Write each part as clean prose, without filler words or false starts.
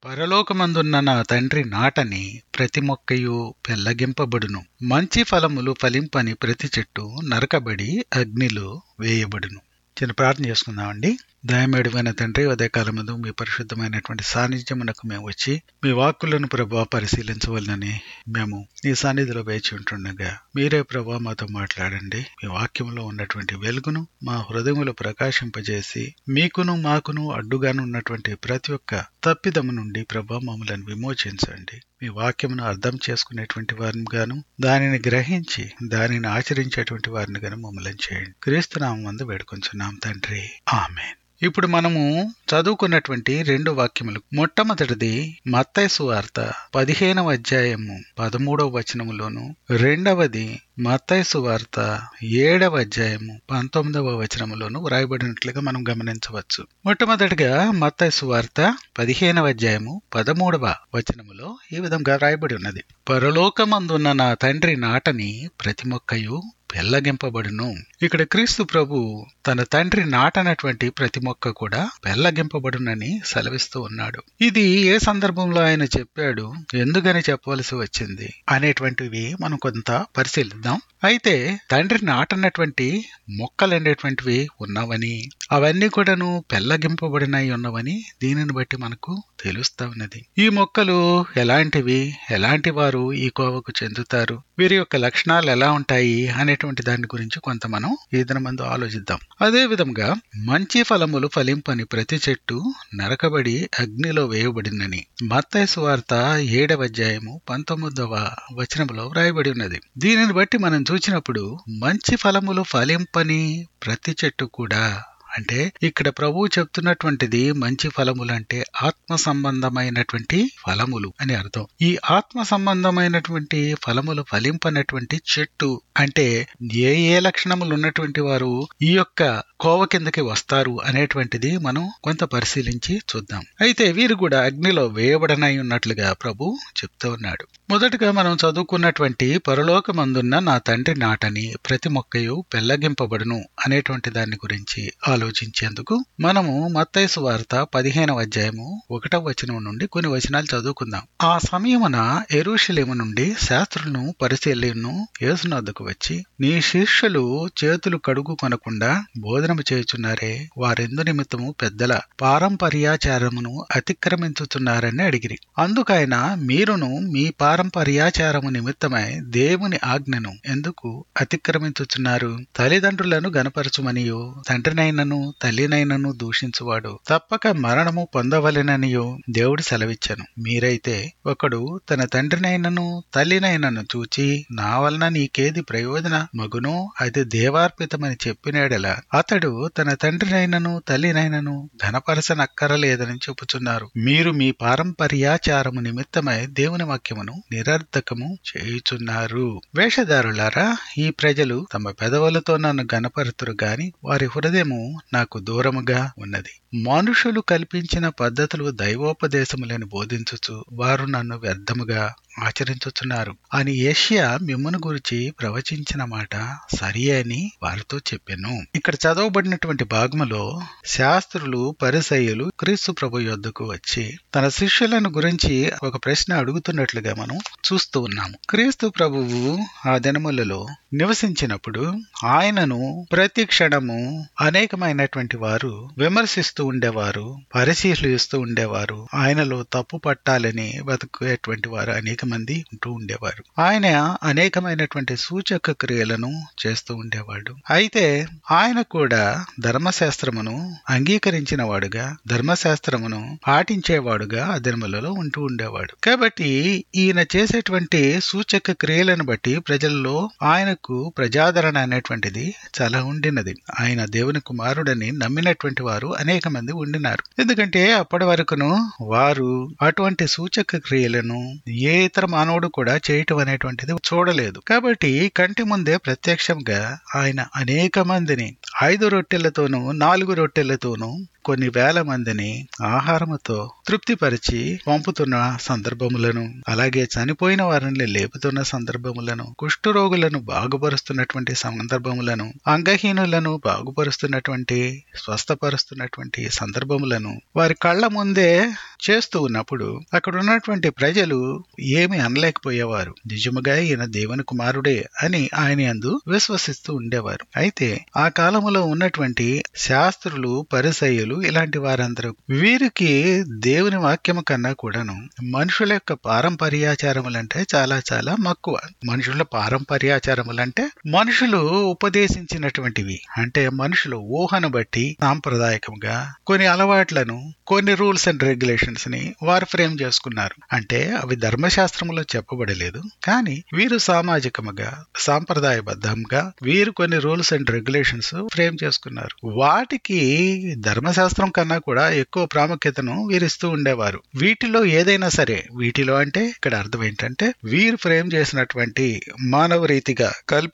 పరలోకమందున్న నా తండ్రి నాటని ప్రతి మొక్కయు పెళ్లగింపబడును. మంచి ఫలములు ఫలింపని ప్రతి చెట్టు నరకబడి అగ్నిలో వేయబడును. చిన్న ప్రార్థన చేసుకుందామండి. దయమేడువైన తండ్రి, ఉదయకాలమందు మీ పరిశుద్ధమైనటువంటి సాన్నిధ్యమునకు మేము వచ్చి మీ వాక్కులను ప్రభువా పరిశీలించవలనని మేము నీ సన్నిధిలో వేచి ఉంటుండగా మీరే ప్రభువా మాతో మాట్లాడండి. మీ వాక్యంలో ఉన్నటువంటి వెలుగును మా హృదయములో ప్రకాశింపజేసి మీకును మాకును అడ్డుగాను ఉన్నటువంటి ప్రతి ఒక్క తప్పిదము నుండి ప్రభువా మమ్మల్ని విమోచించండి. మీ వాక్యమును అర్థం చేసుకునేటువంటి వారిని గాను, దానిని గ్రహించి దానిని ఆచరించేటువంటి వారిని గాను మమ్మల్ని చేయండి. క్రీస్తు నామమునందు వేడుకొంచున్నాం తండ్రి, ఆమేన్. ఇప్పుడు మనము చదువుకున్నటువంటి రెండు వాక్యములు, మొట్టమొదటిది మత్తయి సువార్త 15వ అధ్యాయము 13వ వచనములోను, రెండవది మత్తయి సువార్త 7వ అధ్యాయము 19వ వచనములోను వ్రాయబడినట్లుగా మనం గమనించవచ్చు. మొట్టమొదటిగా మత్తయి సువార్త 15వ అధ్యాయము 13వ వచనములో ఈ విధంగా వ్రాయబడి ఉన్నది: పరలోకమందున్న నా తండ్రి నాటని ప్రతి మొక్కయు పెళ్లగింపబడును. ఇక్కడ క్రీస్తు ప్రభు తన తండ్రి నాటనటువంటి ప్రతి మొక్క కూడా పెళ్లగింపబడునని సెలవిస్తూ ఉన్నాడు. ఇది ఏ సందర్భంలో ఆయన చెప్పాడు, ఎందుకని చెప్పవలసి వచ్చింది అనేటువంటివి మనం కొంత పరిశీలిద్దాం. అయితే తండ్రి నాటనటువంటి మొక్కలు అనేటువంటివి ఉన్నవని, అవన్నీ కూడాను పెళ్లగింపబడినవి ఉన్నవని దీనిని బట్టి మనకు తెలుస్తా ఉన్నది. ఈ మొక్కలు ఎలాంటివి, ఎలాంటి వారు ఈ కోవకు చెందుతారు, వీరి యొక్క లక్షణాలు ఎలా ఉంటాయి అనేటువంటి దాని గురించి కొంత మనం ఈ దినమందు ఆలోచిద్దాం. అదే విధంగా మంచి ఫలములు ఫలింపని ప్రతి చెట్టు నరకబడి అగ్నిలో వేయబడినని మత్తయి సువార్త 7వ అధ్యాయము 19వ వచనంలో వ్రాయబడి ఉన్నది. దీనిని బట్టి మనం చూసినప్పుడు మంచి ఫలములు ఫలింపని ప్రతి చెట్టు కూడా అంటే ఇక్కడ ప్రభువు చెప్తున్నటువంటిది మంచి ఫలములు అంటే ఆత్మ సంబంధమైనటువంటి ఫలములు అని అర్థం. ఈ ఆత్మ సంబంధమైనటువంటి ఫలములు ఫలింపనటువంటి చెట్టు అంటే ఏ ఏ లక్షణములు ఉన్నటువంటి వారు ఈ యొక్క కోవ కిందకి వస్తారు అనేటువంటిది మనం కొంత పరిశీలించి చూద్దాం. అయితే వీరు కూడా అగ్నిలో వేయబడనై ఉన్నట్లుగా ప్రభు చెప్తూ ఉన్నాడు. మొదటగా మనం చదువుకున్నటువంటి పరలోకమందున్న నా తండ్రి నాటని ప్రతి మొక్కయు పెళ్లగింపబడును అనేటువంటి దాని గురించి ఆలోచించేందుకు మనము మత్తయి సువార్త 15వ అధ్యాయము 1వ వచనం నుండి కొన్ని వచనాలు చదువుకుందాం. ఆ సమయమున యెరూషలేము నుండి శాస్త్రులను పరిసయ్యులను యేసునొద్దకు వచ్చి, నీ శిష్యులు చేతులు కడుగు కొనకుండా భోజనము చేయుచున్నారే, వారెందు నిమిత్తము పెద్దల పారంపర్యాచారమును అతిక్రమించుచున్నారని అడిగిరి. అందుకైన మీరును మీ పారంపర్యాచారము నిమిత్తమై దేవుని ఆజ్ఞను ఎందుకు అతిక్రమించుచున్నారు? తల్లిదండ్రులను గనపరచుమనియో తండ్రినైనను తల్లినైనను దూషించువాడు తప్పక మరణము పొందవలెననియో దేవుడు సెలవిచ్చెను. మీరైతే ఒకడు తన తండ్రినైనను తల్లినైనను చూచి, నా వలన నీకేది ప్రయోజన మగునో అది దేవార్పితమని చెప్పినాడెలా అతడు తన తండ్రినైనను తల్లినైనను ఘనపరచనక్కరలేదని చెప్పుచున్నారు. మీరు మీ పారంపర్యాచారము నిమిత్తమై దేవుని వాక్యమును నిరర్ధకము చేయుచున్నారు. వేషధారులారా, ఈ ప్రజలు తమ పెదవులతో నన్ను గనపరుతురు గాని వారి హృదయము నాకు దూరముగా ఉన్నది. మనుషులు కల్పించిన పద్ధతులు దైవోపదేశములను బోధించుచు వారు నన్ను వ్యర్థముగా ఆచరించుచున్నారు అని యెషయా మిమ్మును గురించి ప్రవచించిన మాట సరి అని వారితో చెప్పెను. ఇక్కడ చదవబడినటువంటి భాగములో శాస్త్రులు పరిసయ్యులు క్రీస్తు ప్రభు యొద్దకు వచ్చి తన శిష్యులను గురించి ఒక ప్రశ్న అడుగుతున్నట్లుగా మనం చూస్తూ ఉన్నాము. క్రీస్తు ప్రభువు ఆ దినములలో నివసించినప్పుడు ఆయనను ప్రతి క్షణము అనేకమైనటువంటి వారు విమర్శిస్తూ ఉండేవారు, పరిశీలిస్తూ ఉండేవారు. ఆయనలో తప్పు పట్టాలని బతుకునేటువంటి వారు అనేక మంది ఉంటూ ఉండేవారు. ఆయన అనేకమైనటువంటి సూచక క్రియలను చేస్తూ ఉండేవాడు. అయితే ఆయన కూడా ధర్మశాస్త్రమును అంగీకరించిన వాడుగా, ధర్మశాస్త్రమును పాటించేవాడుగా ఆ దినములలో ఉంటూ ఉండేవాడు. కాబట్టి ఈయన చేసేటువంటి సూచక క్రియలను బట్టి ప్రజల్లో ఆయనకు ప్రజాదరణ అనేటువంటిది చాలా ఉండినది. ఆయన దేవుని కుమారుడని నమ్మినటువంటి వారు అనేక మంది ఉండినారు. ఎందుకంటే అప్పటి వరకును వారు అటువంటి సూచక క్రియలను ఏ ఇతర మానవుడు కూడా చేయటం అనేటువంటిది చూడలేదు. కాబట్టి కంటి ముందే ప్రత్యక్షంగా ఆయన అనేక మందిని 5 రొట్టెలతోనూ 4 రొట్టెలతోనూ కొన్ని వేల మందిని ఆహారముతో తృప్తిపరిచి పంపుతున్న సందర్భములను, అలాగే చనిపోయిన వారిని లేపుతున్న సందర్భములను, కుష్ఠరోగులను బాగుపరుస్తున్నటువంటి సందర్భములను, అంగహీనులను బాగుపరుస్తున్నటువంటి, స్వస్థపరుస్తున్నటువంటి సందర్భములను వారి కళ్ల ముందే చేస్తూ ఉన్నప్పుడు అక్కడ ఉన్నటువంటి ప్రజలు ఏమి అనలేకపోయేవారు. నిజముగా ఈయన దేవుని కుమారుడే అని ఆయన యందు విశ్వసిస్తూ ఉండేవారు. అయితే ఆ కాలములో ఉన్నటువంటి శాస్త్రులు, పరిసయ్యులు ఇలాంటి వారందరూ వీరికి దేవుని వాక్యము కన్నా కూడాను మనుషుల యొక్క పారంపర్యాచారములంటే చాలా చాలా మక్కువ. మనుషుల పారంపర్యాచారములంటే మనుషులు ఉపదేశించినటువంటివి, అంటే మనుషులు ఊహను బట్టి సాంప్రదాయకంగా కొన్ని అలవాట్లను, కొన్ని రూల్స్ అండ్ రెగ్యులేషన్స్ ని వారు ఫ్రేమ్ చేసుకున్నారు. అంటే అవి ధర్మశాస్త్రంలో చెప్పబడలేదు, కానీ వీరు సామాజికముగా, సాంప్రదాయబద్ధంగా వీరు కొన్ని రూల్స్ అండ్ రెగ్యులేషన్స్ ఫ్రేమ్ చేసుకున్నారు. వాటికి ధర్మశాస్త్రం కన్నా కూడా ఎక్కువ ప్రాముఖ్యతను వీరిస్తూ ఉండేవారు. వీటిలో ఏదైనా సరే, వీటిలో అంటే ఇక్కడ అర్థం ఏంటంటే వీరు ఫ్రేమ్ చేసినటువంటి మానవ రీతిగా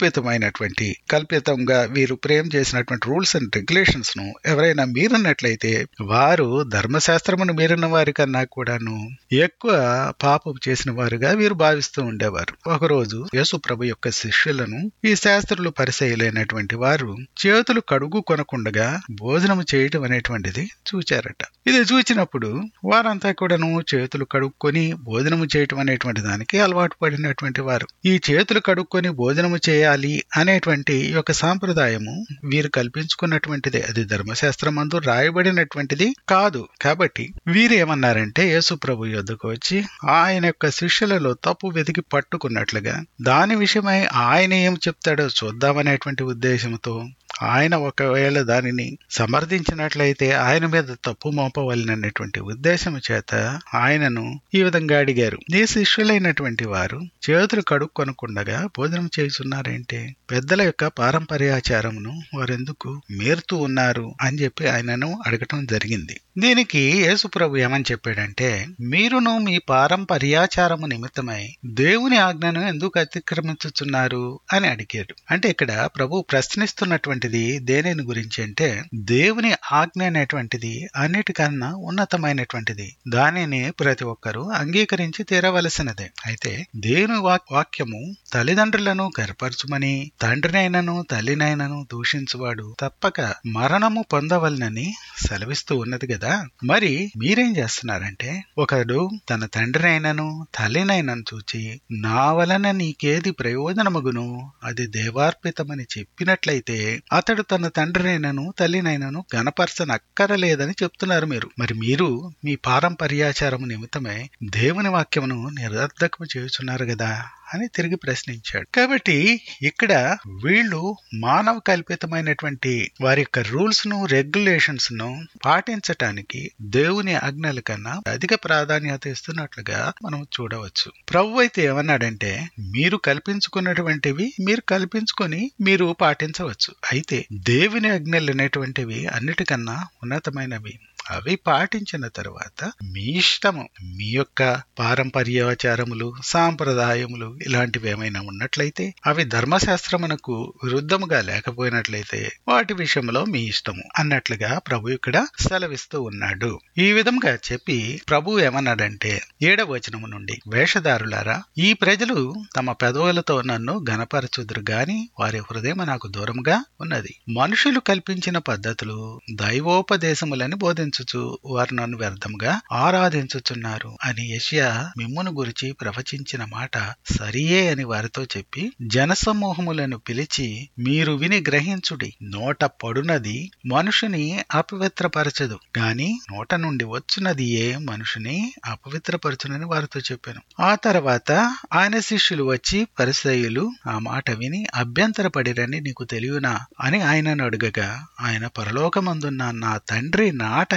కల్పితంగా వీరు ఫ్రేమ్ చేసినటువంటి రూల్స్ అండ్ రెగ్యులేషన్స్ ను ఎవరైనా మీరున్నట్లయితే వారు ధర్మశాస్త్రమును మీరిన వారి కన్నా కూడాను ఎక్కువ పాపం చేసిన వారుగా వీరు భావిస్తూ ఉండేవారు. ఒకరోజు యేసు ప్రభు యొక్క శిష్యులను ఈ శాస్త్రులు, పరిసయ్యులైనటువంటి వారు చేతులు కడుగు కొనకుండగా భోజనం చేయటం అనేటువంటిది చూచారట. ఇది చూచినప్పుడు వారంతా కూడాను చేతులు కడుక్కొని భోజనము చేయటం అనేటువంటి దానికి అలవాటు పడినటువంటి వారు. ఈ చేతులు కడుక్కొని భోజనము చేయాలి అనేటువంటి యొక్క సాంప్రదాయము వీరు కల్పించుకున్నటువంటిదే, అది ధర్మశాస్త్రమందు రాయబడినటువంటిది కాదు. కాబట్టి వీరు ఏమన్నారంటే యేసు ప్రభు యొద్దకు వచ్చి ఆయన యొక్క శిష్యులలో తప్పు వెతికి పట్టుకున్నట్లుగా దాని విషయమై ఆయన ఏం చెప్తాడో చూద్దామనేటువంటి ఉద్దేశంతో ఆయన ఒకవేళ దానిని సమర్థించినట్లయితే ఆయన మీద తప్పు మోపవలనటువంటి ఉద్దేశం చేత ఆయనను ఈ విధంగా అడిగారు. నీ శిష్యులైనటువంటి వారు చేతులు కడుక్కొనకుండగా భోజనం చేస్తున్నారేంటి? పెద్దల యొక్క పారంపర్యాచారమును వారెందుకు మీరుతూ ఉన్నారు అని చెప్పి ఆయనను అడగటం జరిగింది. దీనికి యేసు ప్రభు ఏమని చెప్పాడంటే, మీరును మీ పారంపర్యాచారము నిమిత్తమై దేవుని ఆజ్ఞను ఎందుకు అతిక్రమించుచున్నారు అని అడిగాడు. అంటే ఇక్కడ ప్రభు ప్రశ్నిస్తున్నటువంటిది దేనిని గురించి అంటే, దేవుని ఆజ్ఞ అనేటువంటిది అన్నిటికన్నా ఉన్నతమైనటువంటిది, దానిని ప్రతి ఒక్కరూ అంగీకరించి తీరవలసినదే. అయితే దేవుని వాక్యము తల్లిదండ్రులను గర్పరచుమని తండ్రినైనను తల్లినైనను దూషించువాడు తప్పక మరణము పొందవలనని సెలవిస్తూ ఉన్నది కదా. మరి మీరేం చేస్తున్నారంటే, ఒకడు తన తండ్రినైనను తల్లినైనను చూచి నా వలన నీకేది ప్రయోజనమగును అది దేవార్పితమని చెప్పినట్లయితే అతడు తన తండ్రినైనను తల్లినైనను గణపరచనక్కరలేదని చెప్తున్నారు మీరు. మరి మీరు మీ పారంపర్యాచారము నిమిత్తమై దేవుని వాక్యమును నిరర్ధకము చేయుచున్నారు కదా అని తిరిగి ప్రశ్నించాడు. కాబట్టి ఇక్కడ వీళ్ళు మానవ కల్పితమైనటువంటి వారి యొక్క రూల్స్ ను, రెగ్యులేషన్స్ ను పాటించటానికి దేవుని ఆజ్ఞల కన్నా అధిక ప్రాధాన్యత ఇస్తున్నట్లుగా మనం చూడవచ్చు. ప్రభు అయితే ఏమన్నాడంటే, మీరు కల్పించుకున్నటువంటివి మీరు కల్పించుకొని మీరు పాటించవచ్చు, అయితే దేవుని ఆజ్ఞలు అనేటువంటివి అన్నిటికన్నా ఉన్నతమైనవి. అవి పాటించిన తరువాత మీ ఇష్టము, మీ యొక్క పారంపర్యాచారములు, సాంప్రదాయములు ఇలాంటివి ఏమైనా ఉన్నట్లయితే, అవి ధర్మశాస్త్రమునకు విరుద్ధముగా లేకపోయినట్లయితే వాటి విషయంలో మీ ఇష్టము అన్నట్లుగా ప్రభు ఇక్కడ సెలవిస్తూ ఉన్నాడు. ఈ విధంగా చెప్పి ప్రభు ఏమన్నాడంటే 7వ వచనము నుండి, వేషధారులారా, ఈ ప్రజలు తమ పెదవులతో నన్ను ఘనపరచుదురు గాని వారి హృదయం నాకు దూరముగా ఉన్నది. మనుషులు కల్పించిన పద్ధతులు దైవోపదేశములని బోధించుచు వారు నన్ను వ్యర్థముగా ఆరాధించుచున్నారు అని యెషయా మిమ్మును గురించి ప్రవచించిన మాట సరియే అని వారితో చెప్పి జనసమూహములను పిలిచి, మీరు విని గ్రహించుడి. నోట పడునది మనుషుని అపవిత్రపరచదు, గాని నోట నుండి వచ్చునది ఏ మనుషుని అపవిత్రపరచునని వారితో చెప్పాను. ఆ తర్వాత ఆయన శిష్యులు వచ్చి పరిసయ్యులు ఆ మాట విని అభ్యంతరపడిరని నీకు తెలియనా అని ఆయనను అడుగగా, ఆయన పరలోకమందున్న నా తండ్రి నాట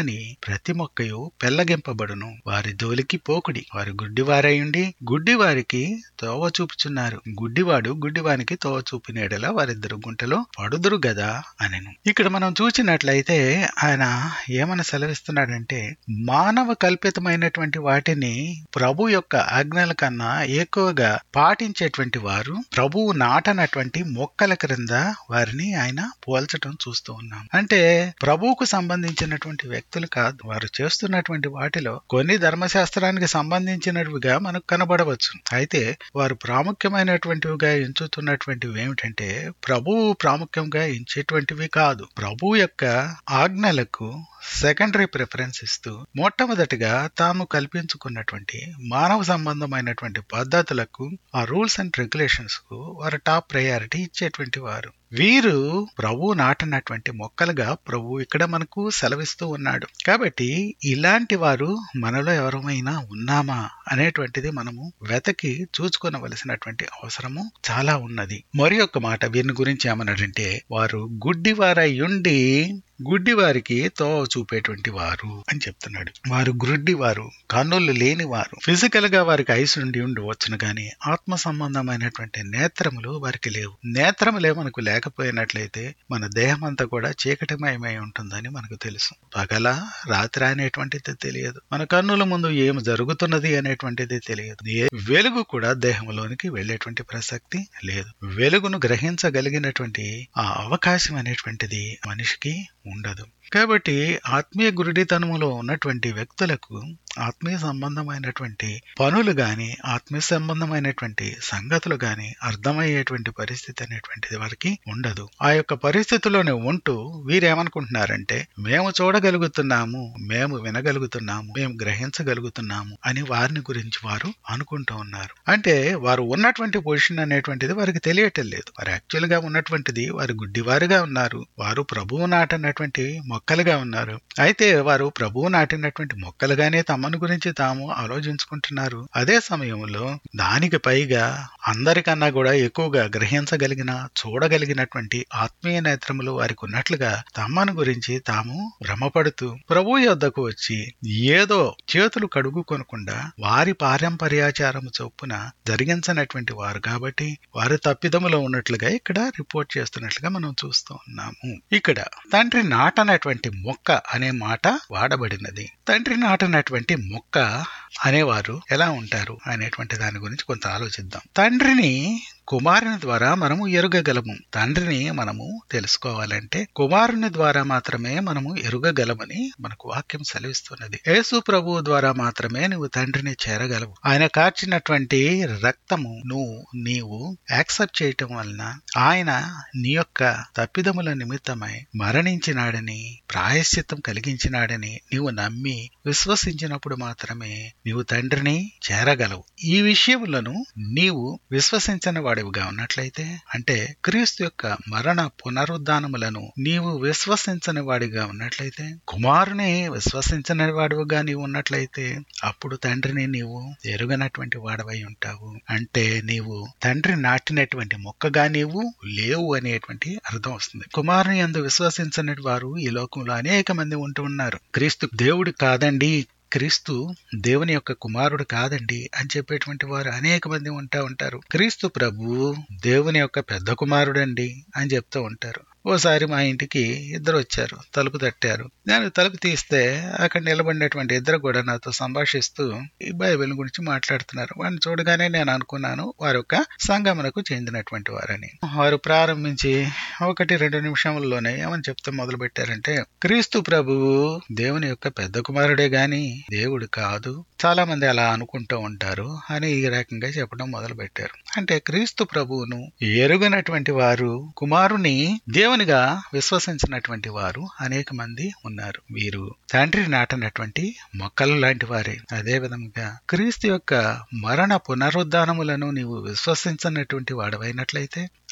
గాని ప్రతి మొక్కయు పెళ్లగింపబడును. వారి జోలికి పోకుడి. వారు గుడ్డివారయుండి గుడ్డివారికి తోవ చూపుచున్నారు. గుడ్డివాడు గుడ్డివానికి తోవ చూపిన యెడల వారిద్దరు గుంటలో పడుదురు గదా అనెను. ఇక్కడ మనం చూసినట్లయితే ఆయన ఏమని సెలవిస్తున్నాడంటే, మానవ కల్పితమైనటువంటి వాటిని ప్రభు యొక్క ఆజ్ఞల కన్నా ఎక్కువగా పాటించేటువంటి వారు ప్రభువు నాటనటువంటి మొక్కల క్రింద వారిని ఆయన పోల్చటం చూస్తూ ఉన్నాం. అంటే ప్రభువుకు సంబంధించినటువంటి వ్యక్తులు కాదు. వారు చేస్తున్నటువంటి వాటిలో కొన్ని ధర్మశాస్త్రానికి సంబంధించినవిగా మనకు కనబడవచ్చు. అయితే వారు ప్రాముఖ్యమైనటువంటివిగా ఎంచుతున్నటువంటివి ఏమిటంటే ప్రభువు ప్రాముఖ్యంగా ఎంచేటువంటివి కాదు. ప్రభు యొక్క ఆజ్ఞలకు సెకండరీ ప్రిఫరెన్స్ ఇస్తూ మొట్టమొదటిగా తాము కల్పించుకున్నటువంటి మానవ సంబంధమైనటువంటి పద్ధతులకు, ఆ రూల్స్ అండ్ రెగ్యులేషన్స్ కు వారు టాప్ ప్రయారిటీ ఇచ్చేటువంటి వారు. వీరు ప్రభు నాటినటువంటి మొక్కలుగా ప్రభు ఇక్కడ మనకు సెలవిస్తూ ఉన్నాడు. కాబట్టి ఇలాంటి వారు మనలో ఎవరమైనా ఉన్నామా అనేటువంటిది మనము వెతకి చూసుకొనవలసినటువంటి అవసరము చాలా ఉన్నది. మరి ఒక మాట వీరిని గురించి ఏమన్నాడంటే, వారు గుడ్డివారయుండి గుడ్డివారికి తోవ చూపేటువంటి వారు అని చెప్తున్నాడు. వారు గుడ్డివారు, కన్నులు లేని వారు. ఫిజికల్ గా వారికి ఐస్ ఉండి ఉండవచ్చును గాని ఆత్మ సంబంధమైనటువంటి నేత్రములు వారికి లేవు. నేత్రములే మనకు లేకపోయినట్లయితే మన దేహం అంతా కూడా చీకటిమయమై ఉంటుందని మనకు తెలుసు. పగల రాత్రి అనేటువంటిది తెలియదు. మన కన్నుల ముందు ఏమి జరుగుతున్నది అనేటువంటిది తెలియదు. వెలుగు కూడా దేహంలోనికి వెళ్లేటువంటి ప్రసక్తి లేదు. వెలుగును గ్రహించగలిగినటువంటి ఆ అవకాశం అనేటువంటిది మనిషికి ఉండదు. కాబట్టి ఆత్మీయ గురుడితనములో ఉన్నటువంటి వ్యక్తులకు ఆత్మీయ సంబంధమైనటువంటి పనులు గాని, ఆత్మీయ సంబంధమైనటువంటి సంగతులు గాని అర్థమయ్యేటువంటి పరిస్థితి అనేటువంటిది వారికి ఉండదు. ఆ యొక్క పరిస్థితిలోనే ఉంటూ వీరేమనుకుంటున్నారంటే, మేము చూడగలుగుతున్నాము, మేము వినగలుగుతున్నాము, మేము గ్రహించగలుగుతున్నాము అని వారిని గురించి వారు అనుకుంటూ ఉన్నారు. అంటే వారు ఉన్నటువంటి పొజిషన్ అనేటువంటిది వారికి తెలియటం లేదు. వారు యాక్చువల్ గా ఉన్నటువంటిది వారు గుడ్డివారుగా ఉన్నారు. వారు ప్రభువు నాటినటువంటి మొక్కలుగా ఉన్నారు. అయితే వారు ప్రభువు నాటినటువంటి మొక్కలుగానే తమను గురించి తాము ఆలోచించుకుంటున్నారు. అదే సమయంలో దానికి పైగా అందరికన్నా కూడా ఎక్కువగా గ్రహించగలిగిన, చూడగలిగినటువంటి ఆత్మీయ నేత్రములు వారికి ఉన్నట్లుగా తమను గురించి తాము భ్రమపడుతూ ప్రభు యొద్దకు వచ్చి ఏదో చేతులు కడుగుకొనకుండా వారి పారంపర్యాచారము చొప్పున జరిగించనటువంటి వారు కాబట్టి వారు తప్పిదములో ఉన్నట్లుగా ఇక్కడ రిపోర్ట్ చేస్తున్నట్లుగా మనం చూస్తూ ఉన్నాము. ఇక్కడ తండ్రి నాటనటువంటి మొక్క అనే మాట వాడబడినది. తండ్రి నాటనటువంటి మొక్క అనేవారు ఎలా ఉంటారు అనేటువంటి దాని గురించి కొంత ఆలోచిద్దాం. తండ్రిని కుమారుని ద్వారా మనము ఎరుగగలము. తండ్రిని మనము తెలుసుకోవాలంటే కుమారుని ద్వారా మాత్రమే మనము ఎరుగగలమని మనకు వాక్యం సెలవిస్తున్నది. యేసు ప్రభువు ద్వారా మాత్రమే నువ్వు తండ్రిని చేరగలవు. ఆయన కార్చినటువంటి రక్తము నీవు యాక్సెప్ట్ చేయటం వలన ఆయన నీ యొక్క తప్పిదముల నిమిత్తమై మరణించినాడని, ప్రాయశ్చిత్తం కలిగించినాడని నీవు నమ్మి విశ్వసించినప్పుడు మాత్రమే నీవు తండ్రిని చేరగలవు. ఈ విషయములను నీవు విశ్వసించిన వాడివిగా ఉన్నట్లయితే, అంటే క్రీస్తు యొక్క మరణ పునరుద్ధానములను నీవు విశ్వసించని వాడిగా ఉన్నట్లయితే, కుమారుని విశ్వసించని వాడివిగా నీవు ఉన్నట్లయితే, అప్పుడు తండ్రిని నీవు ఎరుగనటువంటి వాడవై ఉంటావు. అంటే నీవు తండ్రి నాటినటువంటి మొక్కగా నీవు లేవు అనేటువంటి అర్థం వస్తుంది. కుమారుని యందు విశ్వసించని వారు ఈ లోకంలో అనేక మంది ఉంటూ ఉన్నారు. క్రీస్తు దేవుడు కాదండి, క్రీస్తు దేవుని యొక్క కుమారుడు కాదండి అని చెప్పేటువంటి వారు అనేక మంది ఉంటారు. క్రీస్తు ప్రభు దేవుని యొక్క పెద్ద కుమారుడండి అని చెప్తూ ఉంటారు. ఓసారి మా ఇంటికి ఇద్దరు వచ్చారు, తలుపు తట్టారు. నేను తలుపు తీస్తే అక్కడ నిలబడినటువంటి ఇద్దరు కూడా నాతో సంభాషిస్తూ ఈ బైబిల్ గురించి మాట్లాడుతున్నారు. వారిని చూడగానే నేను అనుకున్నాను వారి యొక్క సంగమనకు చెందినటువంటి వారని. వారు ప్రారంభించి 1-2 నిమిషముల్లోనే ఏమని చెప్తే మొదలు పెట్టారంటే, క్రీస్తు ప్రభువు దేవుని యొక్క పెద్ద కుమారుడే గాని దేవుడు కాదు, చాలా మంది అలా అనుకుంటూ ఉంటారు అని ఈ రకంగా చెప్పడం మొదలు పెట్టారు. అంటే క్రీస్తు ప్రభువును ఎరుగనటువంటి వారు, కుమారుని దేవునిగా విశ్వసించినటువంటి వారు అనేక మంది ఉన్నారు. వీరు తండ్రి నాటనటువంటి మొక్కలు లాంటి వారే. అదే విధంగా క్రీస్తు యొక్క మరణ పునరుద్ధానములను నీవు విశ్వసించినటువంటి వాడవైనట్లయితే,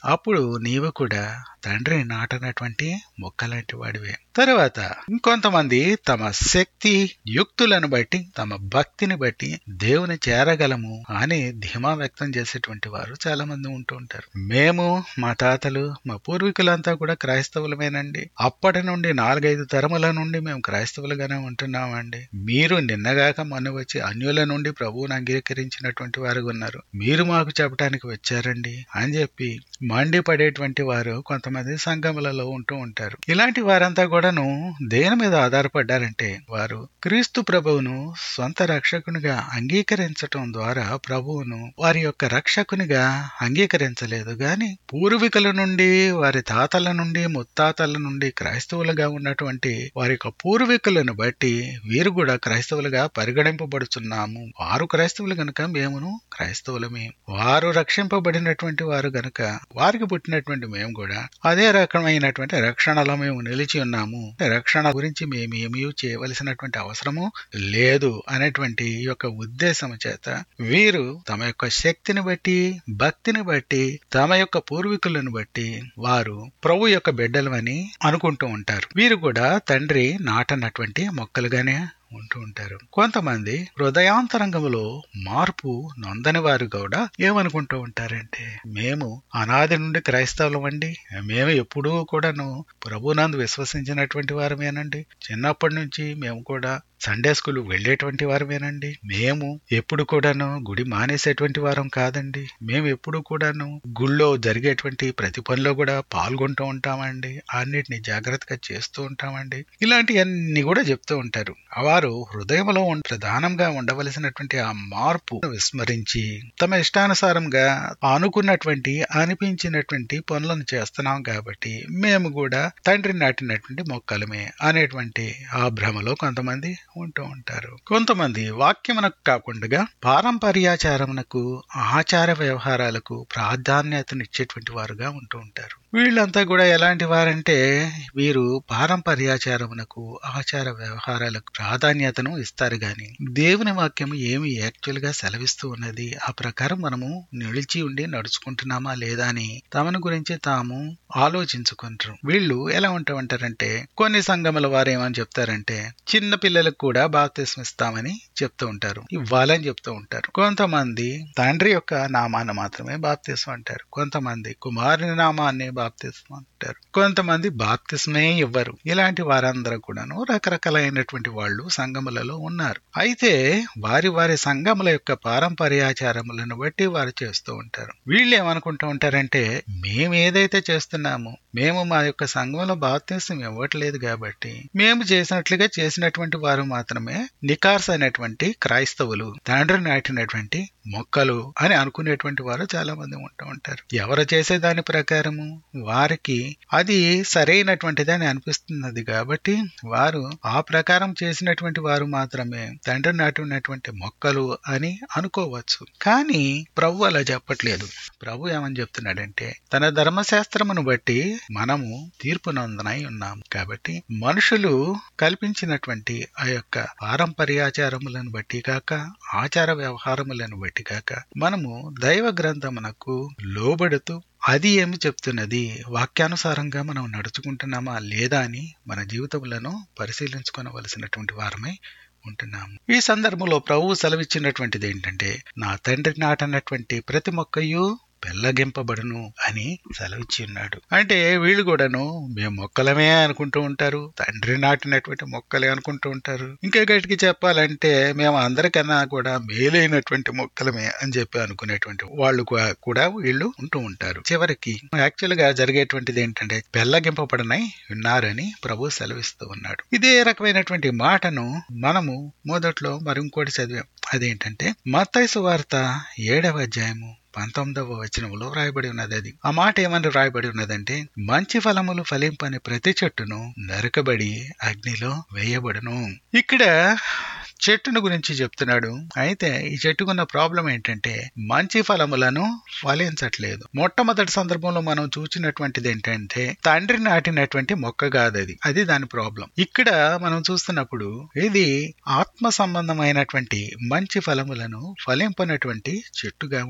అప్పుడు నీవు కూడా తండ్రి నాటనటువంటి మొక్కలాంటి వాడివే. తర్వాత ఇంకొంతమంది తమ శక్తి యుక్తులను బట్టి, తమ భక్తిని బట్టి దేవుని చేరగలము అని ధీమా వ్యక్తం చేసేటువంటి వారు చాలా మంది ఉంటూ ఉంటారు. మేము, మా తాతలు, మా పూర్వీకులంతా కూడా క్రైస్తవులమేనండి. అప్పటి నుండి 4-5 తరముల నుండి మేము క్రైస్తవులుగానే ఉంటున్నామండి. మీరు నిన్నగాక మొన్న వచ్చి అన్యుల నుండి ప్రభువును అంగీకరించినటువంటి వారు ఉన్నారు, మీరు మాకు చెప్పడానికి వచ్చారండి అని చెప్పి మండిపడేటువంటి వారు కొంతమంది సంఘములలో ఉంటూ ఉంటారు. ఇలాంటి వారంతా కూడాను దేని మీద ఆధారపడ్డారంటే, వారు క్రీస్తు ప్రభువును సొంత రక్షకునిగా అంగీకరించటం ద్వారా ప్రభువును వారి యొక్క రక్షకునిగా అంగీకరించలేదు గాని, పూర్వీకుల నుండి, వారి తాతల నుండి, ముత్తాతల నుండి క్రైస్తవులుగా ఉన్నటువంటి వారి యొక్క పూర్వీకులను బట్టి వీరు కూడా క్రైస్తవులుగా పరిగణింపబడుతున్నాము. వారు క్రైస్తవులు గనుక మేమును క్రైస్తవులమే, వారు రక్షింపబడినటువంటి వారు గనుక వారికి పుట్టినటువంటి మేము కూడా అదే రకమైనటువంటి రక్షణలో మేము నిలిచి ఉన్నాము, రక్షణ గురించి మేమేమీ చేయవలసినటువంటి అవసరము లేదు అనేటువంటి ఈ యొక్క ఉద్దేశం చేత వీరు తమ యొక్క శక్తిని బట్టి, భక్తిని బట్టి, తమ యొక్క పూర్వీకులను బట్టి వారు ప్రభు యొక్క బిడ్డలమని అనుకుంటూ ఉంటారు. వీరు కూడా తండ్రి నాటనటువంటి మొక్కలుగానే ఉంటూ ఉంటారు. కొంతమంది హృదయాంతరంగంలో మార్పు నొందని వారు కూడా ఏమనుకుంటూ ఉంటారంటే, మేము అనాది నుండి క్రైస్తవులం అండి, మేము ఎప్పుడూ కూడాను ప్రభునందు విశ్వసించినటువంటి వారమేనండి, చిన్నప్పటి నుంచి మేము కూడా సండే స్కూల్ వెళ్ళేటువంటి వారమేనండి, మేము ఎప్పుడు కూడాను గుడి మానేసేటువంటి వారం కాదండి, మేము ఎప్పుడు కూడాను గుళ్ళో జరిగేటువంటి ప్రతి పనిలో కూడా పాల్గొంటూ ఉంటామండి, అన్నిటిని జాగ్రత్తగా చేస్తూ ఉంటామండి, ఇలాంటివన్నీ కూడా చెప్తూ ఉంటారు. వారు హృదయంలో ప్రధానంగా ఉండవలసినటువంటి ఆ మార్పు విస్మరించి తమ ఇష్టానుసారంగా అనుకున్నటువంటి, అనిపించినటువంటి పనులను చేస్తున్నాం కాబట్టి మేము కూడా తండ్రి నాటినటువంటి మొక్కలమే అనేటువంటి ఆ భ్రమలో కొంతమంది ఉంటూ ఉంటారు. కొంతమంది వాక్యమునకు కాకుండా పారంపర్యాచారమునకు, ఆచార వ్యవహారాలకు ప్రాధాన్యతనిచ్చేటువంటి వారుగా ఉంటూ ఉంటారు. వీళ్ళంతా కూడా ఎలాంటి వారంటే, వీరు పారంపర్యాచారమునకు, ఆచార వ్యవహారాలకు ప్రాధాన్యతను ఇస్తారు గాని దేవుని వాక్యము ఏమి యాక్చువల్ గా సెలవిస్తూ ఉన్నది, ఆ ప్రకారం మనము నిలిచి ఉండి నడుచుకుంటున్నామా లేదా అని తమను గురించి తాము ఆలోచించుకుంటారు. వీళ్ళు ఎలా ఉంటారంటే, కొన్ని సంఘముల వారు ఏమని చెప్తారంటే, చిన్న పిల్లలకు కూడా బాప్తిస్మం ఇస్తామని చెప్తూ ఉంటారు, ఇవ్వాలని చెప్తూ ఉంటారు. కొంతమంది తండ్రి యొక్క నామాన్ని మాత్రమే బాప్తిస్మం అంటారు, కొంతమంది కుమారుని నామాన్ని బాప్తిస్మం అంటారు, కొంతమంది బాప్తిస్మే ఇవ్వరు. ఇలాంటి వారందరూ కూడాను రకరకాలైనటువంటి వాళ్ళు సంఘములలో ఉన్నారు. అయితే వారి వారి సంఘముల యొక్క పారంపర్యాచారములను బట్టి వారు చేస్తూ ఉంటారు. వీళ్ళు ఏమనుకుంటూ ఉంటారంటే, మేము ఏదైతే చేస్తున్నామో, మేము మా యొక్క సంఘంలో బాప్తిస్మం ఇవ్వట్లేదు కాబట్టి మేము చేసినట్లుగా చేసినటువంటి వారు మాత్రమే నికార్స్ అయినటువంటి క్రైస్తవులు, తండ్రి నాటినటువంటి మొక్కలు అని అనుకునేటువంటి వారు చాలా మంది ఉంటూ ఉంటారు. ఎవరు చేసే దాని ప్రకారము వారికి అది సరైనటువంటిది అని అనిపిస్తున్నది కాబట్టి వారు ఆ ప్రకారం చేసినటువంటి వారు మాత్రమే తండ్రి నాటినటువంటి మొక్కలు అని అనుకోవచ్చు. కానీ ప్రభు అలా చెప్పట్లేదు. ప్రభు ఏమని చెప్తున్నాడంటే, తన ధర్మశాస్త్రమును బట్టి మనము తీర్పునందనై ఉన్నాము కాబట్టి మనుషులు కల్పించినటువంటి ఆ యొక్క పారంపర్యాచారములను బట్టి కాక, ఆచార వ్యవహారములను బట్టి కాక, మనము దైవ గ్రంథమునకు లోబడుతూ అది ఏమి చెప్తున్నది, వాక్యానుసారంగా మనం నడుచుకుంటున్నామా లేదా అని మన జీవితములను పరిశీలించుకోవలసినటువంటి వారమై ఉంటున్నాము. ఈ సందర్భంలో ప్రభువు సెలవిచ్చినటువంటిది ఏంటంటే, నా తండ్రి నాటనటువంటి ప్రతి మొక్కయు పెళ్లగింపబడును అని సెలవిచ్చి ఉన్నాడు. అంటే వీళ్ళు కూడాను మేము మొక్కలమే అనుకుంటూ ఉంటారు, తండ్రి నాటినటువంటి మొక్కలే అనుకుంటూ ఉంటారు. ఇంకా గట్టికి చెప్పాలంటే మేము అందరికన్నా కూడా మేలైనటువంటి మొక్కలమే అని చెప్పి అనుకునేటువంటి వాళ్ళు కూడా వీళ్ళు ఉంటూ ఉంటారు. చివరికి యాక్చువల్ గా జరిగేటువంటిది ఏంటంటే, పెళ్లగింపబడనై ఉన్నారని ప్రభు సెలవిస్తూ ఉన్నాడు. ఇదే రకమైనటువంటి మాటను మనము మొదట్లో మరి ఇంకోటి చదివాం. అదేంటంటే మత్తయి సువార్త 7వ అధ్యాయము 19వ వచనంలో వ్రాయబడి ఉన్నది. అది ఆ మాట ఏమని వ్రాయబడి ఉన్నదంటే, మంచి ఫలములు ఫలింపని ప్రతి చెట్టును నరకబడి అగ్నిలో వేయబడును. ఇక్కడ చెట్టును గురించి చెప్తున్నాడు. అయితే ఈ చెట్టుకున్న ప్రాబ్లం ఏంటంటే, మంచి ఫలములను ఫలించట్లేదు. మొట్టమొదటి సందర్భంలో మనం చూసినటువంటిది ఏంటంటే, తండ్రి నాటినటువంటి మొక్క కాదది, అది దాని ప్రాబ్లం. ఇక్కడ మనం చూస్తున్నప్పుడు ఇది ఆత్మ సంబంధమైనటువంటి మంచి ఫలములను ఫలింపనటువంటి చెట్టుగా ఉంటున్నది.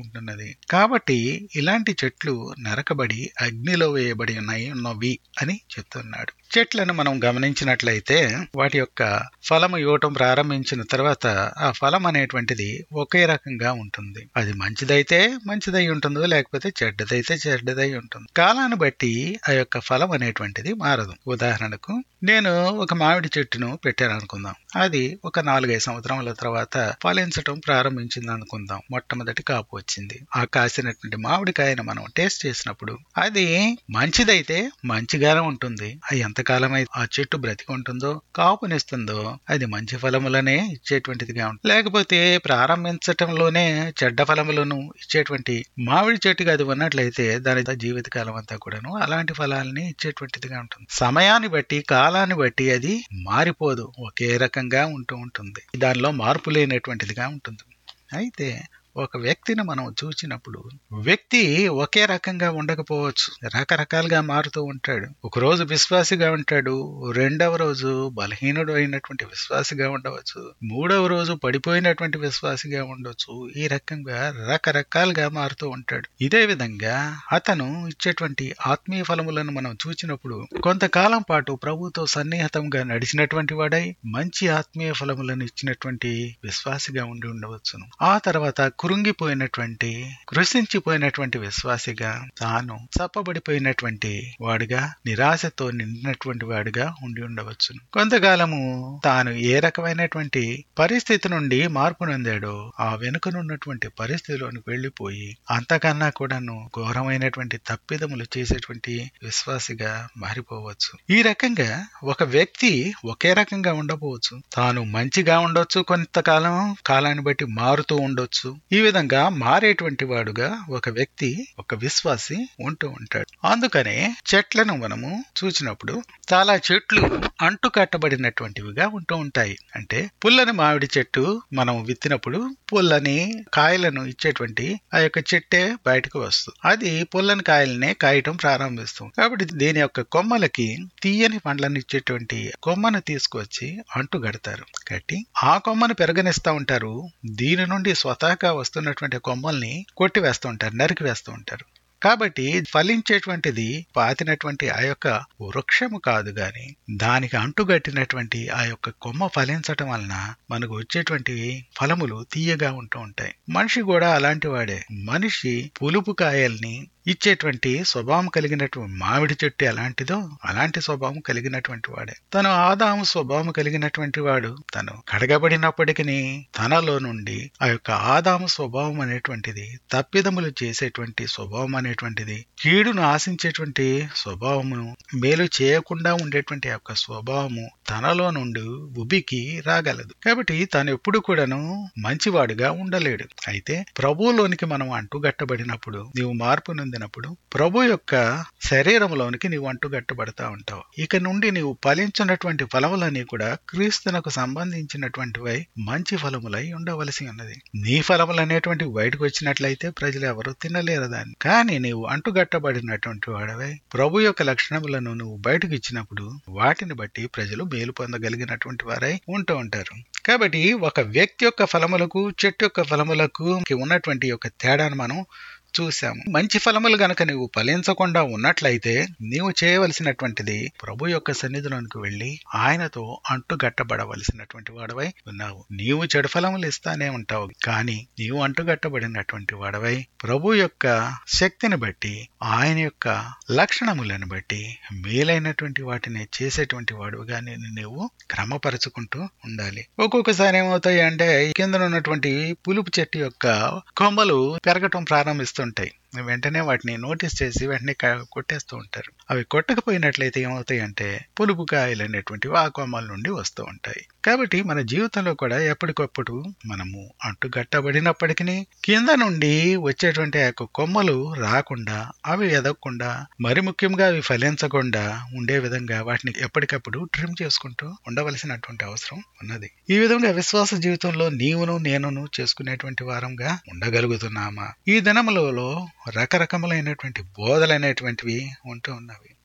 కాబట్టి ఇలాంటి చెట్లు నరకబడి అగ్నిలో వేయబడి ఉన్నవి అని చెప్తున్నాడు. చెట్లను మనం గమనించినట్లయితే వాటి యొక్క ఫలము ఇవ్వటం ప్రారంభించిన తర్వాత ఆ ఫలం అనేటువంటిది ఒకే రకంగా ఉంటుంది. అది మంచిదైతే మంచిదై ఉంటుందో, లేకపోతే చెడ్డదైతే చెడ్డదై ఉంటుంది. కాలాన్ని బట్టి ఆ యొక్క ఫలం అనేటువంటిది మారదు. ఉదాహరణకు నేను ఒక మామిడి చెట్టును పెట్టాను అనుకుందాం. అది ఒక 4-5 సంవత్సరాల తర్వాత ఫలించటం ప్రారంభించింది అనుకుందాం. మొట్టమొదటి కాపు వచ్చింది. ఆ కాసినటువంటి మామిడికాయను మనం టేస్ట్ చేసినప్పుడు అది మంచిదైతే మంచిగానే ఉంటుంది. అది ఎంతకాలం అయితే ఆ చెట్టు బ్రతికి ఉంటుందో, కాపునిస్తుందో, అది మంచి ఫలములనే ఇచ్చేటువంటిదిగా ఉంటుంది. లేకపోతే ప్రారంభించటంలోనే చెడ్డ ఫలములను ఇచ్చేటువంటి మామిడి చెట్టుగా అది ఉన్నట్లయితే దాని జీవితకాలం అంతా కూడాను అలాంటి ఫలాలని ఇచ్చేటువంటిదిగా ఉంటుంది. సమయాన్ని బట్టి, కాలాన్ని బట్టి అది మారిపోదు, ఒకే రకంగా ఉంటూ ఉంటుంది. దానిలో మార్పు లేనటువంటిదిగా ఉంటుంది. అయితే ఒక వ్యక్తిని మనం చూసినప్పుడు వ్యక్తి ఒకే రకంగా ఉండకపోవచ్చు, రకరకాలుగా మారుతూ ఉంటాడు. ఒక రోజు విశ్వాసిగా ఉంటాడు, రెండవ రోజు బలహీనుడు అయినటువంటి విశ్వాసిగా ఉండవచ్చు, మూడవ రోజు పడిపోయినటువంటి విశ్వాసిగా ఉండొచ్చు. ఈ రకంగా రకరకాలుగా మారుతూ ఉంటాడు. ఇదే విధంగా అతను ఇచ్చేటువంటి ఆత్మీయ ఫలములను మనం చూసినప్పుడు కొంతకాలం పాటు ప్రభుతో సన్నిహితంగా నడిచినటువంటి వాడై మంచి ఆత్మీయ ఫలములను ఇచ్చినటువంటి విశ్వాసిగా ఉండి ఉండవచ్చును. ఆ తర్వాత కృంగిపోయినటువంటి, కృషించిపోయినటువంటి విశ్వాసిగా, తాను చప్పబడిపోయినటువంటి వాడుగా, నిరాశతో నిండినటువంటి వాడుగా ఉండి ఉండవచ్చును. కొంతకాలము తాను ఏ రకమైనటువంటి పరిస్థితి నుండి మార్పు నొందాడో ఆ వెనుకనున్నటువంటి పరిస్థితిలోనికి వెళ్లిపోయి అంతకన్నా కూడాను ఘోరమైనటువంటి తప్పిదములు చేసేటువంటి విశ్వాసిగా మారిపోవచ్చు. ఈ రకంగా ఒక వ్యక్తి ఒకే రకంగా ఉండకపోవచ్చు. తాను మంచిగా ఉండొచ్చు, కొంతకాలం కాలాన్ని బట్టి మారుతూ ఉండొచ్చు. ఈ విధంగా మారేటువంటి వాడుగా ఒక వ్యక్తి, ఒక విశ్వాసి ఉంటూ ఉంటాడు. అందుకనే చెట్లను మనము చూసినప్పుడు చాలా చెట్లు అంటు కట్టబడినటువంటివిగా ఉంటూ ఉంటాయి. అంటే పుల్లని మామిడి చెట్టు మనం విత్తినప్పుడు పుల్లని కాయలను ఇచ్చేటువంటి ఆ యొక్క చెట్టే బయటకు వస్తుంది. అది పుల్లని కాయలనే కాయటం ప్రారంభిస్తుంది. కాబట్టి దీని యొక్క కొమ్మలకి తీయని పండ్లను ఇచ్చేటువంటి కొమ్మను తీసుకొచ్చి అంటు కడతారు. కట్టి ఆ కొమ్మను పెరగనిస్తా ఉంటారు. దీని నుండి స్వతహాగా వస్తున్నటువంటి కొమ్మల్ని కొట్టివేస్తూ ఉంటారు, నరికి వేస్తూ ఉంటారు. కాబట్టి ఫలించేటువంటిది పాతినటువంటి ఆ యొక్క వృక్షము కాదు గాని దానికి అంటుగట్టినటువంటి ఆ యొక్క కొమ్మ ఫలించటం వలన మనకు వచ్చేటువంటి ఫలములు తీయగా ఉంటూ ఉంటాయి. మనిషి కూడా అలాంటి వాడే. మనిషి పులుపు కాయల్ని ఇచ్చేటువంటి స్వభావం కలిగినటువంటి మామిడి చెట్టు ఎలాంటిదో అలాంటి స్వభావం కలిగినటువంటి వాడే. తను ఆదాము స్వభావం కలిగినటువంటి వాడు. తను కడగబడినప్పటికీ తనలో నుండి ఆ యొక్క ఆదాము స్వభావం అనేటువంటిది, తప్పిదములు చేసేటువంటి స్వభావం అనేటువంటిది, కీడును ఆశించేటువంటి స్వభావమును, మేలు చేయకుండా ఉండేటువంటి ఆ యొక్క స్వభావము తనలో నుండి ఉబికి రాగలదు. కాబట్టి తాను ఎప్పుడు కూడాను మంచివాడుగా ఉండలేడు. అయితే ప్రభువులోనికి మనం అంటుగట్టబడినప్పుడు, నీవు మార్పు నొందినప్పుడు ప్రభు యొక్క శరీరంలోనికి నీవు అంటుగట్టబడతా ఉంటావు. ఇక నుండి నీవు ఫలించినటువంటి ఫలములన్నీ కూడా క్రీస్తునకు సంబంధించినటువంటివై మంచి ఫలములై ఉండవలసి ఉన్నది. నీ ఫలములు అనేటువంటి బయటకు వచ్చినట్లయితే ప్రజలు ఎవరు తినలేరు దాన్ని. కానీ నీవు అంటుగట్టబడినటువంటి వాడవై ప్రభు యొక్క లక్షణములను నువ్వు బయటకు ఇచ్చినప్పుడు వాటిని బట్టి ప్రజలు మేలు పొందగలిగినటువంటి వారై ఉంటూ ఉంటారు. కాబట్టి ఒక వ్యక్తి యొక్క ఫలములకు, చెట్టు యొక్క ఫలములకు ఉన్నటువంటి యొక్క తేడాను మనం చూసాము. మంచి ఫలములు గనక నీవు ఫలించకుండా ఉన్నట్లయితే నీవు చేయవలసినటువంటిది ప్రభు యొక్క సన్నిధిలోనికి వెళ్లి ఆయనతో అంటుగట్టబడవలసినటువంటి వాడవై ఉన్నావు. నీవు చెడు ఫలములు ఇస్తానే ఉంటావు, కానీ నీవు అంటుగట్టబడినటువంటి వాడవై ప్రభు యొక్క శక్తిని బట్టి, ఆయన యొక్క లక్షణములను బట్టి మేలైనటువంటి వాటిని చేసేటువంటి వాడుగా నీవు క్రమపరచుకుంటూ ఉండాలి. ఒక్కొక్కసారి ఏమవుతాయి అంటే కింద ఉన్నటువంటి పులుపు చెట్టు యొక్క కొమ్మలు పెరగటం ప్రారంభిస్తాయి. వెంటనే వాటిని నోటీస్ చేసి వెంటనే కొట్టేస్తూ ఉంటారు. అవి కొట్టకపోయినట్లయితే ఏమవుతాయి అంటే పులుపు కాయలు అనేటువంటివి ఆ కొమ్మల నుండి వస్తూ ఉంటాయి. కాబట్టి మన జీవితంలో కూడా ఎప్పటికప్పుడు మనము అంటుగట్టబడినప్పటికీ కింద నుండి వచ్చేటువంటి ఆ యొక్క కొమ్మలు రాకుండా, అవి ఎదగకుండా, మరి ముఖ్యంగా అవి ఫలించకుండా ఉండే విధంగా వాటిని ఎప్పటికప్పుడు ట్రిమ్ చేసుకుంటూ ఉండవలసినటువంటి అవసరం ఉన్నది. ఈ విధంగా విశ్వాస జీవితంలో నీవును నేనును చేసుకునేటువంటి వారంగా ఉండగలుగుతున్నామా? ఈ దినములలో రకరకములైనటువంటి బోధలైనటువంటివి ఉంటూ ఉన్నవి.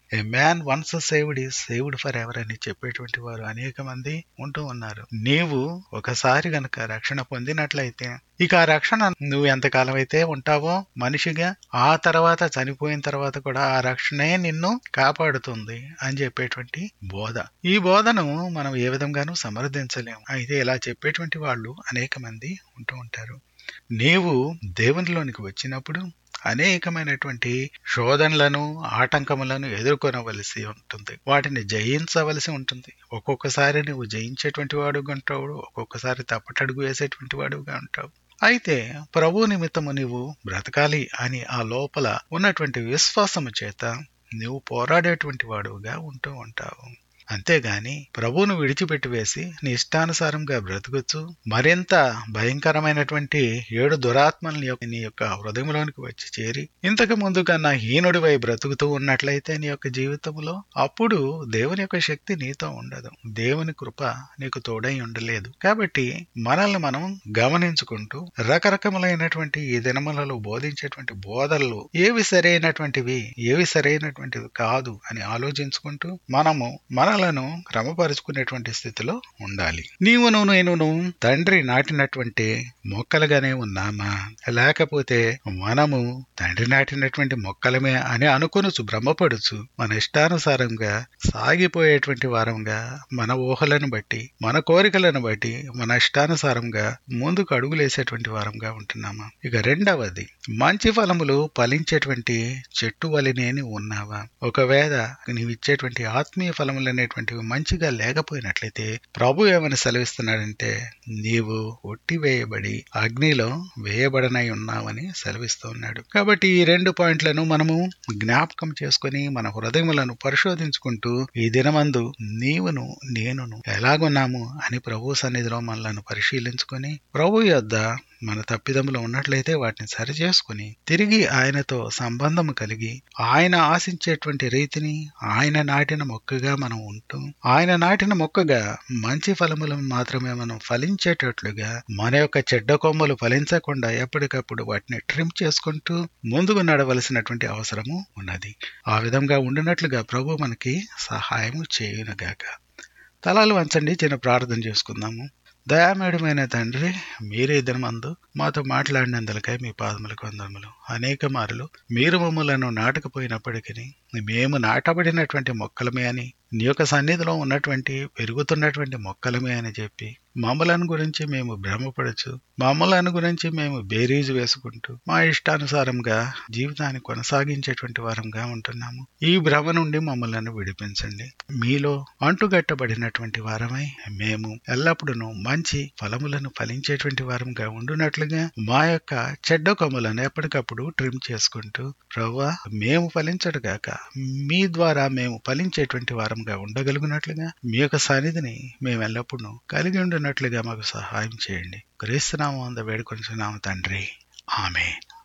A man once saved is saved for ever అని చెప్పేటువంటి వారు అనేక మంది ఉంటూ ఉన్నారు. నీవు ఒకసారి గనక రక్షణ పొందినట్లయితే ఇక ఆ రక్షణ నువ్వు ఎంతకాలం అయితే ఉంటావో మనిషిగా, ఆ తర్వాత చనిపోయిన తర్వాత కూడా ఆ రక్షణే నిన్ను కాపాడుతుంది అని చెప్పేటువంటి బోధ. ఈ బోధను మనం ఏ విధంగానూ సమర్థించలేము. అయితే ఇలా చెప్పేటువంటి వాళ్ళు అనేక మంది ఉంటూ ఉంటారు. నీవు దేవునిలోనికి వచ్చినప్పుడు అనేకమైనటువంటి శోధనలను, ఆటంకములను ఎదుర్కొనవలసి ఉంటుంది. వాటిని జయించవలసి ఉంటుంది. ఒక్కొక్కసారి నువ్వు జయించేటువంటి వాడుగా ఉంటావు, ఒక్కొక్కసారి తప్పటడుగు వేసేటువంటి వాడుగా ఉంటావు. అయితే ప్రభు నిమిత్తము నీవు బ్రతకాలి అని ఆ లోపల ఉన్నటువంటి విశ్వాసము చేత నువ్వు పోరాడేటువంటి వాడుగా ఉంటూ ఉంటావు. అంతేగాని ప్రభువును విడిచిపెట్టి వేసి నీ ఇష్టానుసారంగా బ్రతుకుచ్చు మరింత భయంకరమైనటువంటి 7 దురాత్మల్ని నీ యొక్క హృదయంలోనికి వచ్చి చేరి ఇంతకు ముందు కన్నా హీనుడివై బ్రతుకుతూ ఉన్నట్లయితే నీ యొక్క జీవితంలో, అప్పుడు దేవుని యొక్క శక్తి నీతో ఉండదు. దేవుని కృప నీకు తోడై ఉండలేదు. కాబట్టి మనల్ని మనం గమనించుకుంటూ రకరకములైనటువంటి ఈ దినములలో బోధించేటువంటి బోధనలు ఏవి సరైనటువంటివి, ఏవి సరైనటువంటివి కాదు అని ఆలోచించుకుంటూ మనము మనలను క్రమపరుచుకునేటువంటి స్థితిలో ఉండాలి. నీవును నేనును తండ్రి నాటినటువంటి మొక్కలుగానే ఉన్నామా, లేకపోతే మనము తండ్రి నాటినటువంటి మొక్కలమే అని అనుకొనుచు భ్రమపడుచు మన ఇష్టానుసారంగా సాగిపోయేటువంటి వారంగా, మన ఊహలను బట్టి, మన కోరికలను బట్టి, మన ఇష్టానుసారంగా ముందుకు అడుగులేసేటువంటి వారంగా ఉంటున్నామా? ఇక రెండవది, మంచి ఫలములు ఫలించేటువంటి చెట్టు వలెనే ఉన్నావా? ఒకవేళ నీవిచ్చేటువంటి ఆత్మీయ ఫలములనే మంచిగా లేకపోయినట్లయితే ప్రభు ఏమని సెలవిస్తున్నాడంటే, నీవు ఒట్టివేయబడి అగ్నిలో వేయబడనై ఉన్నావని సెలవిస్తూ ఉన్నాడు. కాబట్టి ఈ 2 పాయింట్లను మనము జ్ఞాపకం చేసుకుని మన హృదయములను పరిశోధించుకుంటూ ఈ దినమందు నీవును నేనును ఎలాగున్నాము అని ప్రభు సన్నిధిలో మనలను పరిశీలించుకొని ప్రభు యొద్ద మన తప్పిదములు ఉన్నట్లయితే వాటిని సరిచేసుకుని తిరిగి ఆయనతో సంబంధము కలిగి ఆయన ఆశించేటువంటి రీతిని ఆయన నాటిన మొక్కగా మనం ఉంటూ, ఆయన నాటిన మొక్కగా మంచి ఫలములను మాత్రమే మనం ఫలించేటట్లుగా మన యొక్క చెడ్డ కొమ్మలు ఫలించకుండా ఎప్పటికప్పుడు వాటిని ట్రిమ్ చేసుకుంటూ ముందుకు నడవలసినటువంటి అవసరము ఉన్నది. ఆ విధంగా ఉండినట్లుగా ప్రభు మనకి సహాయము చేయునుగాక. తలలు వంచండి, చిన్న ప్రార్థన చేసుకుందాము. దయామేడమైన తండ్రి, మీరే దినమందు మాతో మాట్లాడినందులకై మీ పాదములకు వందనములు. అనేక మారులు మీరు మమ్మలను నాటకపోయినప్పటికీ మేము నాటబడినటువంటి మొక్కలమే అని, నీ యొక్క సన్నిధిలో ఉన్నటువంటి పెరుగుతున్నటువంటి మొక్కలమే అని చెప్పి మమ్మలను గురించి మేము భ్రమపడచ్చు, మమ్మలను గురించి మేము బేరీజు వేసుకుంటూ మా ఇష్టానుసారంగా జీవితాన్ని కొనసాగించేటువంటి వారంగా ఉంటున్నాము. ఈ భ్రమ నుండి మమ్మలను విడిపించండి. మీలో అంటుగట్టబడినటువంటి వారమై మేము ఎల్లప్పుడూ మంచి ఫలములను ఫలించేటువంటి వారంగా ఉండునట్లుగా మా యొక్క చెడ్డ కొమ్మలను ఎప్పటికప్పుడు ట్రిమ్ చేసుకుంటూ, ప్రభువా మేము ఫలించడుగాక మీ ద్వారా మేము ఫలించేటువంటి వారంగా ఉండగలుగునట్లుగా మీ యొక్క సన్నిధిని మేము ఎల్లప్పుడూ కలిగి ఉండినట్లుగా మాకు సహాయం చేయండి. క్రీస్తు నామమున వేడుకొనుచున్నాము తండ్రి, ఆమేన్.